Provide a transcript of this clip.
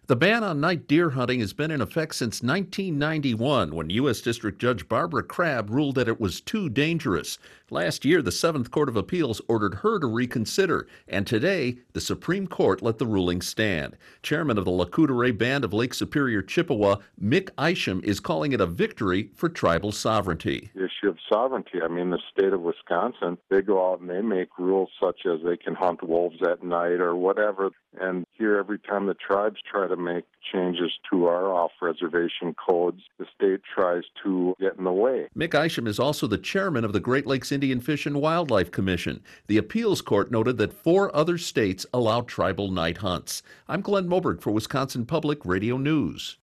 The ban on night deer hunting has been in effect since 1991 when U.S. District Judge Barbara Crabb ruled that it was too dangerous. Last year, the Seventh Court of Appeals ordered her to reconsider, and today, the Supreme Court let the ruling stand. Chairman of the Lakota Band of Lake Superior, Chippewa, Mick Isham, is calling it a victory for tribal sovereignty. The issue of sovereignty. I mean, the state of Wisconsin, they go out and they make rules such as they can hunt wolves at night or whatever. And here, every time the tribes try to make changes to our off-reservation codes, the state tries to get in the way. Mick Isham is also the chairman of the Great Lakes Indian Fish and Wildlife Commission. The appeals court noted that 4 other states allow tribal night hunts. I'm Glenn Moberg for Wisconsin Public Radio News.